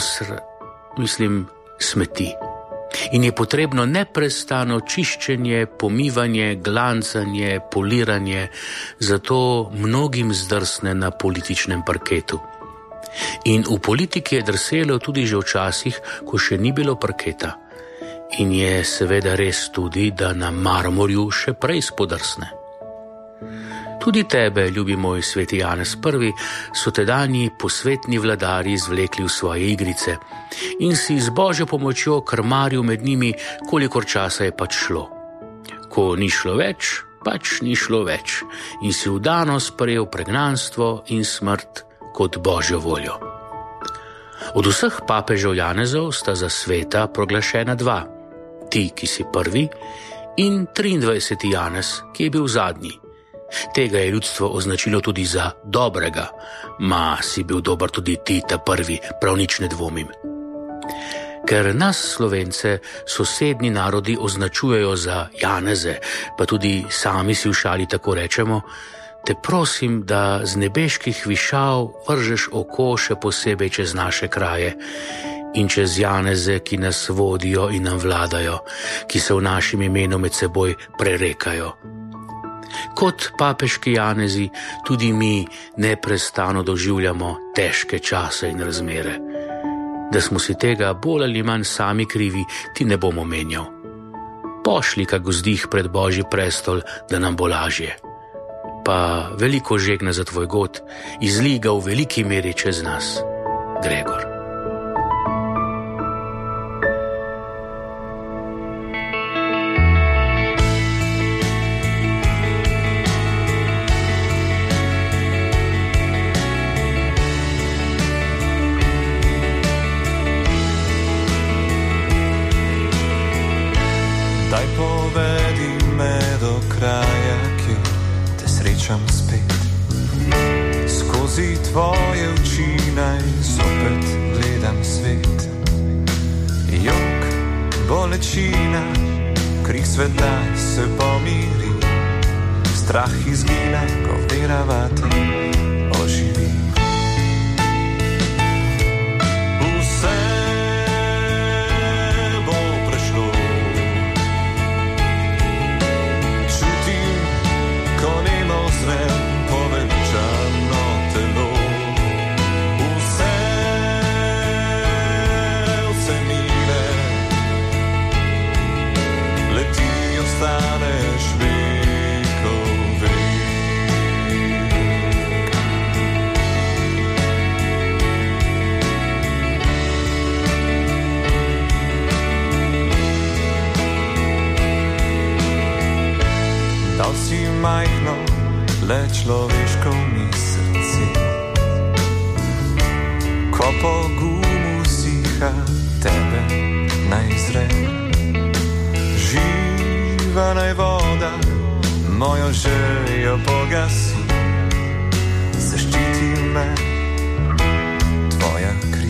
smeti in je potrebno neprestano čiščenje, pomivanje, glancanje, poliranje, zato mnogim zdrsne na političnem parketu. In v politiki je drselo tudi že včasih, ko še ni bilo parketa. In je seveda res tudi, da na marmorju še prej spodrsne. Tudi tebe, ljubi moj sveti Janez I, so tedanji posvetni vladarji zvlekli v svoje igrice in si z Božjo pomočjo krmaril med njimi, kolikor časa je pač šlo. Ko ni šlo več, pač ni šlo več in si vdano sprejel pregnanstvo in smrt kot Božjo voljo. Od vseh papežev Janezov sta za sveta proglašena 2. ti, ki si prvi, in 23. Janez, ki je bil zadnji. Tega je ljudstvo označilo tudi za dobrega, ma si bil dober tudi ti, ta prvi, prav nič ne dvomim. Ker nas Slovence sosednji narodi označujejo za Janeze, pa tudi sami si v šali tako rečemo, te prosim, da z nebeških višav vržeš oko še posebej čez naše kraje in čez Janeze, ki nas vodijo in nam vladajo, ki se v našem imenu med seboj prerekajo. Kot papeški Janezi tudi mi neprestano doživljamo težke čase in razmere. Da smo si tega bolj ali manj sami krivi, ti ne bomo menjal. Pošli kak vzdih pred Božji prestol, da nam bo lažje. Pa veliko žegna za tvoj god, izlij ga v veliki meri čez nas. Gregor. Daj povedi me do kraja, kjer te srečam spet. Skozi tvoje oči naj zopet gledam svet. Jok, bolečina, krik svetla se pomiri. Strah izgine, ko vera vate oživi. Dal si majhno, le človeško mi srce. Ko pogum usiha, tebe naj zre. Živa naj voda, mojo željo pogasi. Zaščiti me tvoja kri.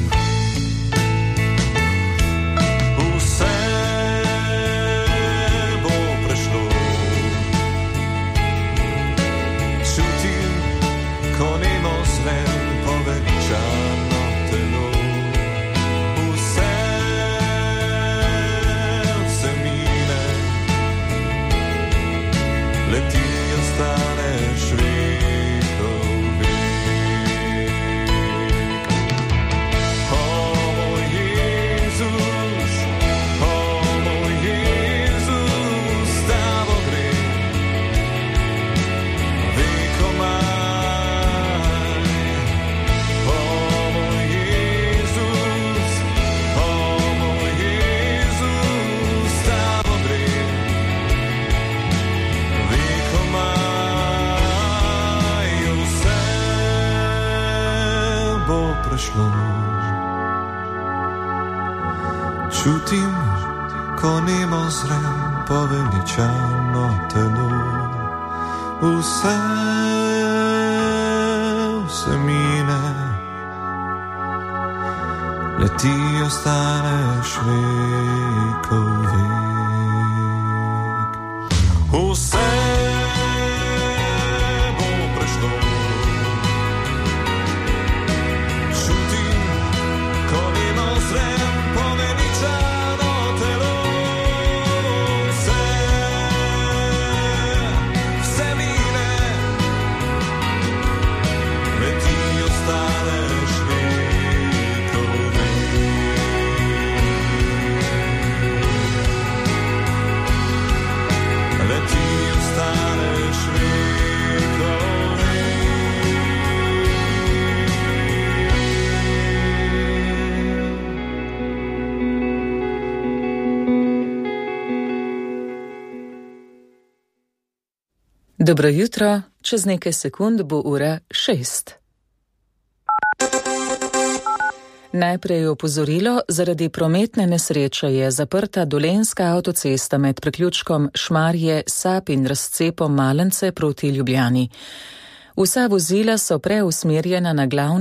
Čutim, ko nemo zrem poveličano telo. Vse mine, le ti ostaneš vekov vek. Vse bo prešlo. Čutim, ko nemo zrem poveličano telo. Vse mine, le ti ostaneš vekov vek. Le ti ostaneš vekov vek. Dobro jutro, čez nekaj sekund bo ura 6. Najprej opozorilo, zaradi prometne nesreče je zaprta dolenjska avtocesta med priključkom Šmarje-Sap in razcepom Malence proti Ljubljani. Vsa vozila so preusmerjena na glavno